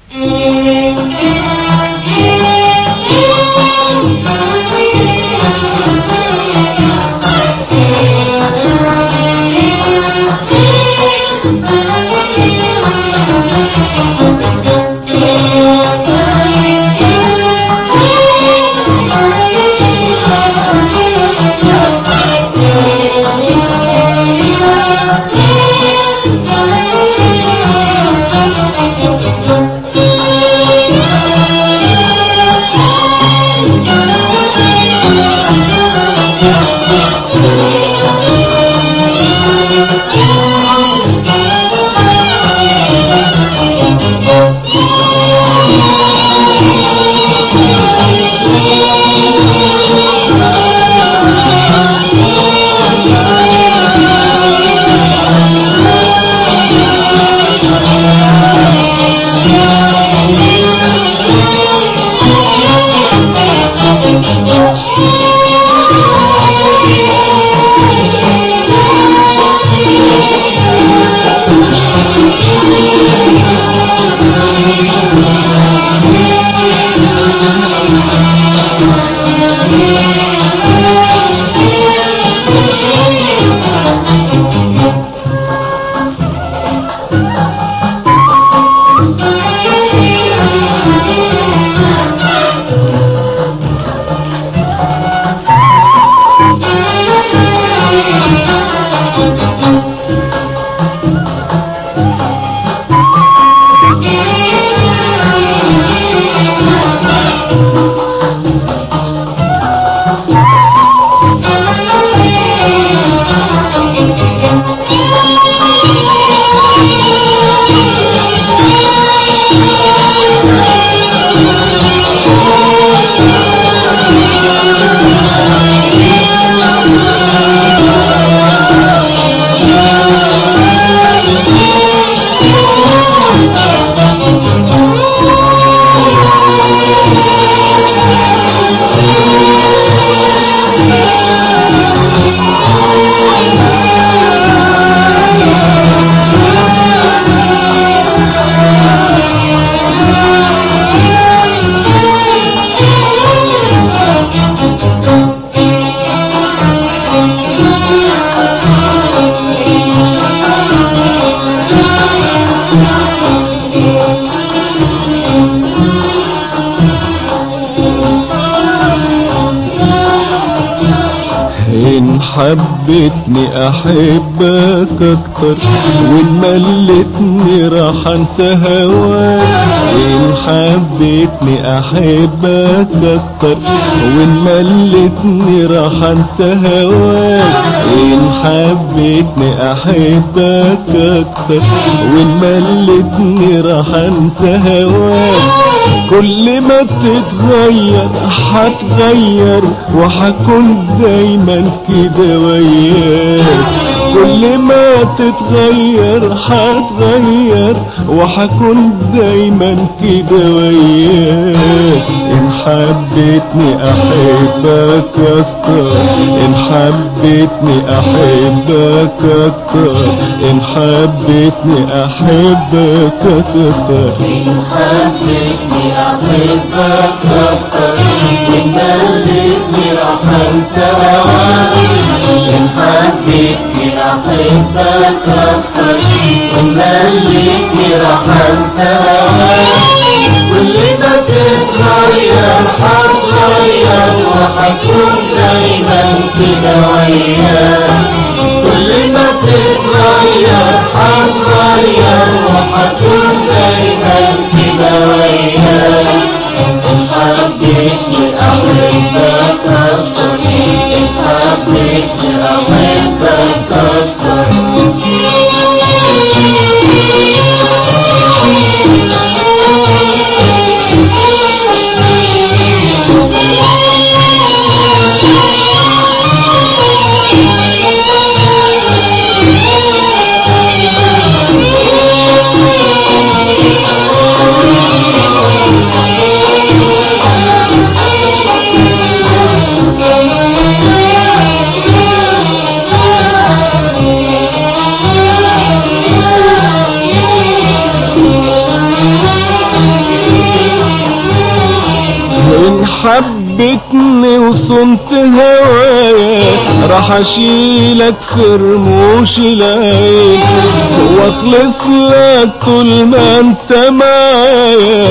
إن حبتني أحبك أكتر وإن ملتني راح أنسى هواك. إن حبتني أحبك أكتر وإن ملتني راح أنسى هواك. إن حبتني أحبك أكتر وإن ملتني راح أنسى هواك. كل ما تتغير حتغير وحكون دايما كده وياك. كل ما تتغير حتغير وحكون دايما كده وياك. إن حبتني أحبك أكتر، إن حبتني أحبك أكتر، إن حبتني أحبك أكتر، إن حبتني أحبك أكتر وإن ملتني راح أنسى هواك. إن حبتني أحبك أكتر وإن ملتني راح أنسى هواك. كل ما تتغير حتغير وحكون دايما كده وياك. كل ما تتغير حتغير وحكون دايما كده وياك. إن حبتني أحبك أكتر، إن حبتني أحبك أكتر. حبتني وصنت هوايا راح اشيلك في رموش العين واخلص لك طول ما انت معايا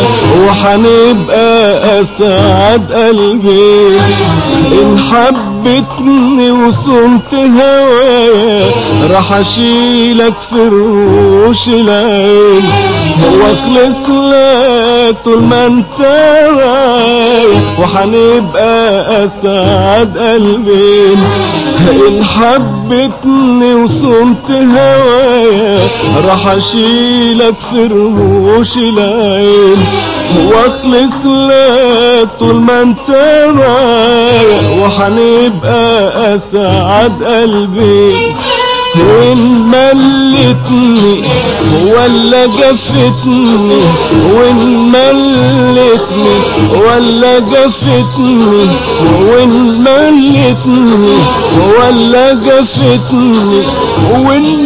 وحنبقى اسعد قلبي. ان حبتني وصنت هوايا راح اشيلك في رموش العين واخلص لك طول ما انت معايا وحنبقى اسعد قلبي. ان حبتني وصمت هوايا راح اشيلك في رموش العين واخلص لك طول ما انت معايا وحنبقى اسعد قلبي. وإن ملتني ولا جفتني وإن ملتني ولا جفتني وإن ملتني ولا جفتني وإن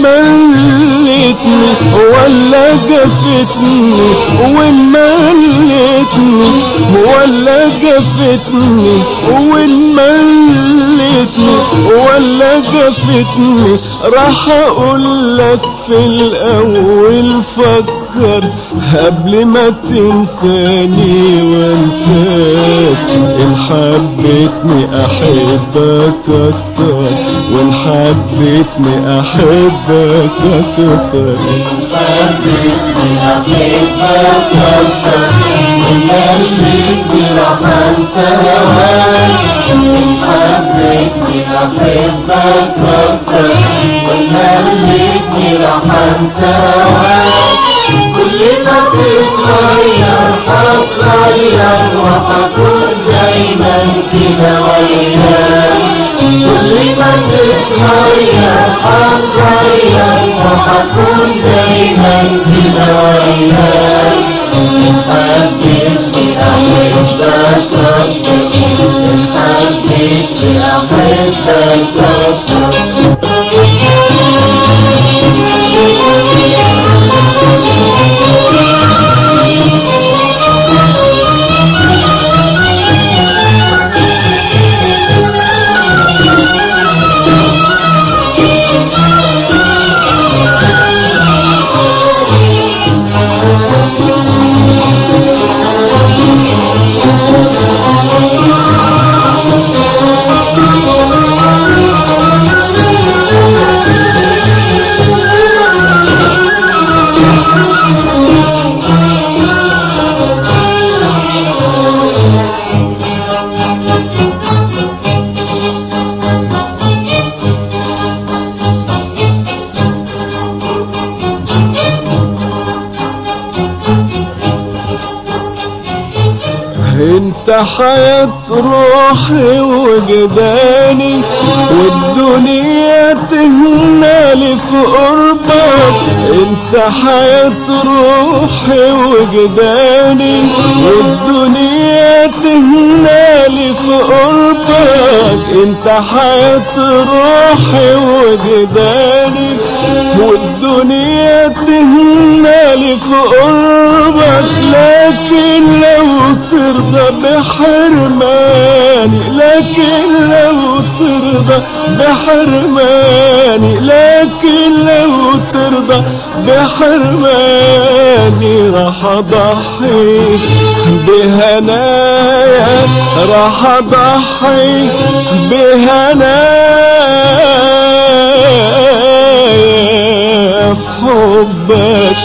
ملتني ولا جفتني وإن ملتني ولا جفتني وإن ملتني ولا جفتني راح اقول لك في الاول فكر قبل ما تنساني وانساك. ان حبيتني احبك اكتر وان حبيتني احبك اكتر. ان حبيتني احبك اكتر وان حبيتني راح انسى هواك. ان حبيتني احبك اكتر وان حبيتني راح انسى هواك. كل ما تتغير هتغير وهكون دايما كده وياك. كل ما تتغير هتغير وهكون دايما كده وياك. إن حبيتني أحبك أكتر إن حبيتني أحبك أكتر. انت حياة روحي وجداني والدنيا تهنالي في قربك. انت حياة روحي وجداني والدنيا تهنالي في قربك. انت حياة روحي وجداني والدنيا تهنالي في قربك. لكن لو ترضى بحرماني لكن لو ترضى بحرماني لكن لو ترضى بحرماني راح اضحي بهنايا راح اضحي بهنايا في حبك.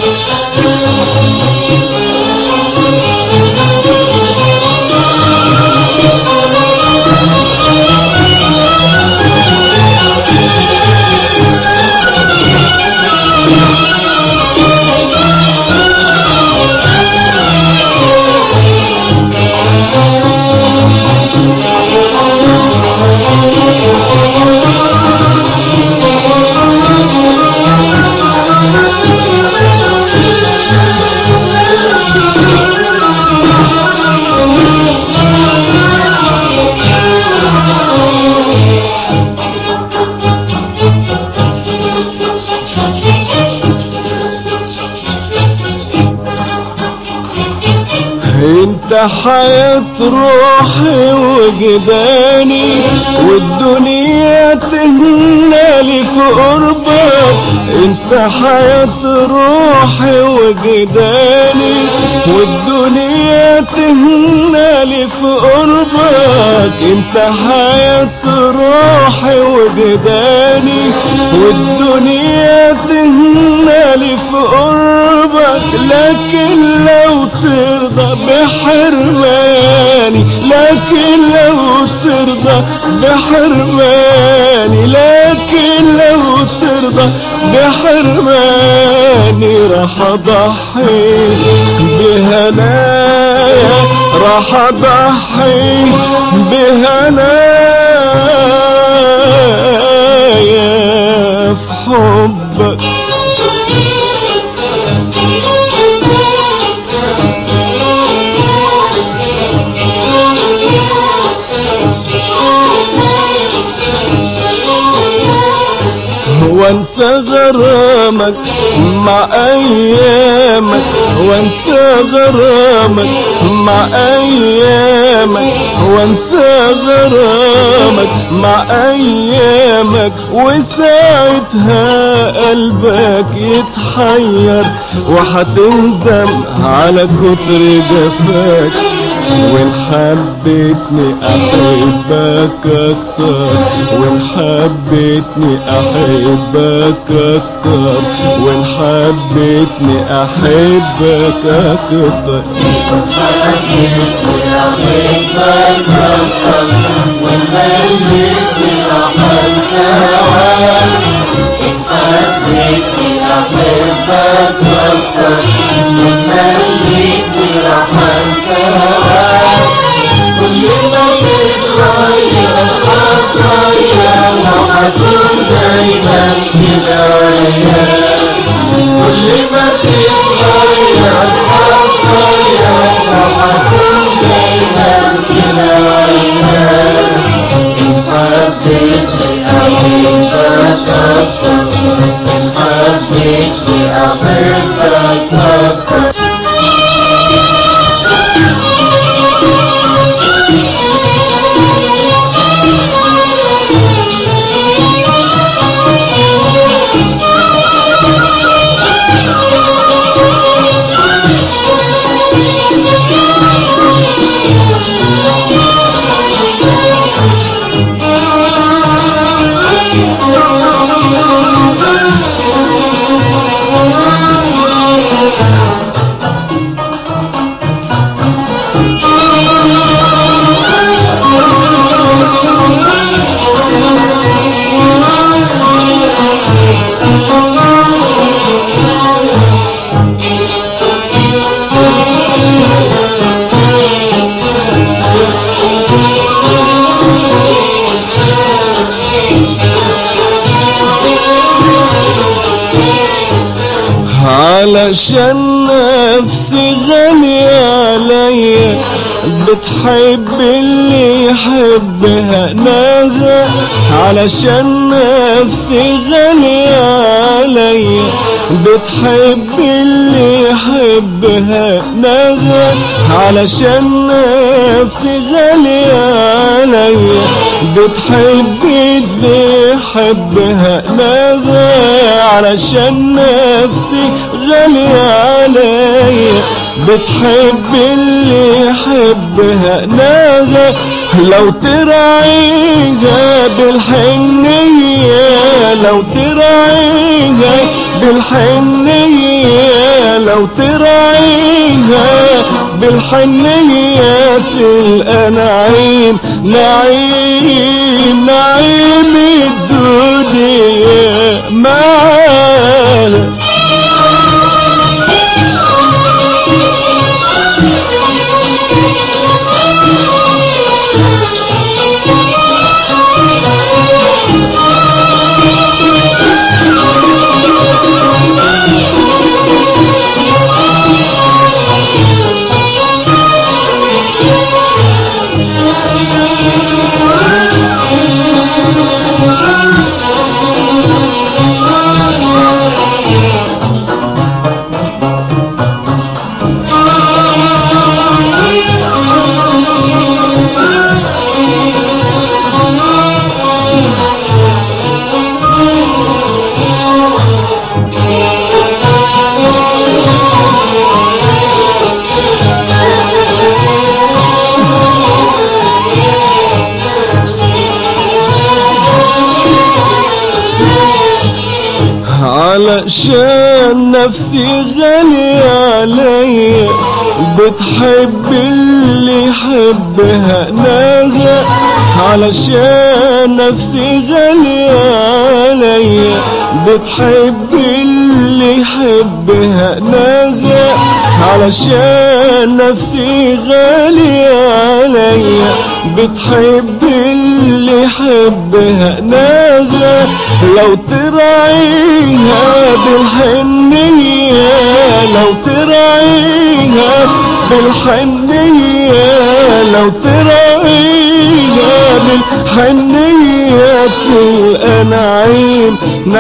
انت حياة روحي وجداني، والدنيا تهنالي في قربك. انت حياة روحي وجداني، والدنيا تهنالي في قربك. انت حياة روحي وجداني، والدنيا تهنالي في قربك. لكن لو ترضى بحرماني، لكن لو ترضى بحرماني، لكن لو ترضى بحرماني، راح اضحي بهنايا، راح اضحي بهنايا في حبك. وانسى غرامك مع ايامك، وانسى غرامك مع ايامك، وانسى غرامك مع ايامك. وساعتها قلبك يتحير، وحتندم على كتر جفاك. وان حبيتني احبك اكتر، وان حبيتني احبك اكتر، وان حبيتني احبك اكتر. وان حبيتني احبك اكتر، وان حبيتني راح انساك. ان حبيتني احبك اكتر، وان حبيتني راح انساك. كل ما تتغير هتغير، وهكون دايما كده وياك. كل ما تتغير هتغير، وهكون دايما كده وياك. إن حبيتني أحبك أكتر، إن حبيتني أحبك أكتر. علشان نفسي غالية عليا، بتحب اللي يحبها نغى. علشان نفسي غالية عليا، بتحب اللي يحبها نغى. علشان نفسي غالية عليا، بتحب اللي يحبها نغى. علشان نفسي غالية عليا، بتحب اللي يحبها نغى. لو تراعيها بالحنية، لو تراعيها بالحنية، لو تراعيها بالحنية، تلقى نعيم نعيم نعيم الدنيا معاها. علشان نفسي غالية عليا بتحب اللي يحبها ناغا علشان نفسي غالية عليا بتحب اللي يحبها ناغا علشان نفسي غالية عليا بتحب اللي يحبها ناغا لو تراعيها بالحنية لو تراعيها بالحنية لو تراعيها بالحنية تلقى نعيم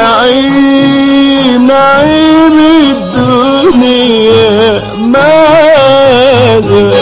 نعيم نعيم الدنيا معاها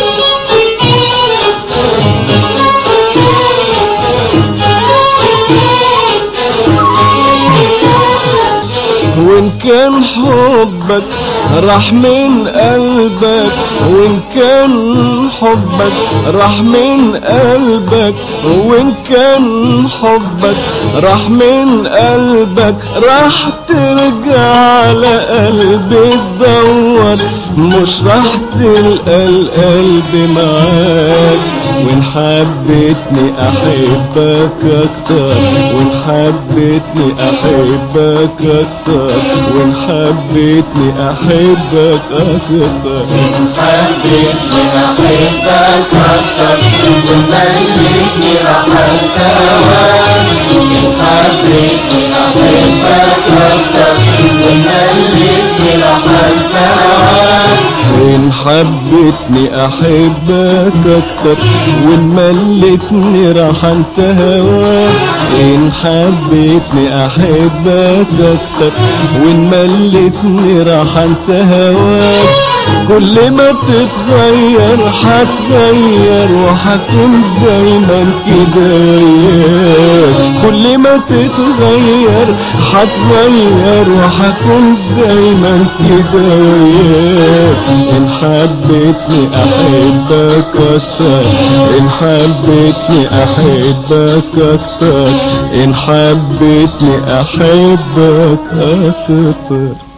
وإن كان حبك راح من قلبك وإن كان حبك راح من قلبك وإن كان حبك راح من قلبك راح ترجع على قلبي تدور مش راح تلقى القلب معاك وإن حبيتني أحبك أكتر وإن حبيتني أحبك أكتر وإن حبيتني أحبك أكتر إن حبيتني أحبك أكتر ومليتني راح أنساك إن حبيتني أحبك أكتر ومليتني راح أنساك إن حبيتني أحبك أكتر وإن ملتني راح أنسى هواك إن حبيتني أحبك أكتر وإن ملتني راح أنسى هواك كل ما تتغير حتغير وحكون دايما كده وياك كل ما تتغير حتغير وحكون دايما كده وياك إن حبيتني أحبك أكتر إن حبيتني أحبك أكتر إن حبيتني أحبك أكتر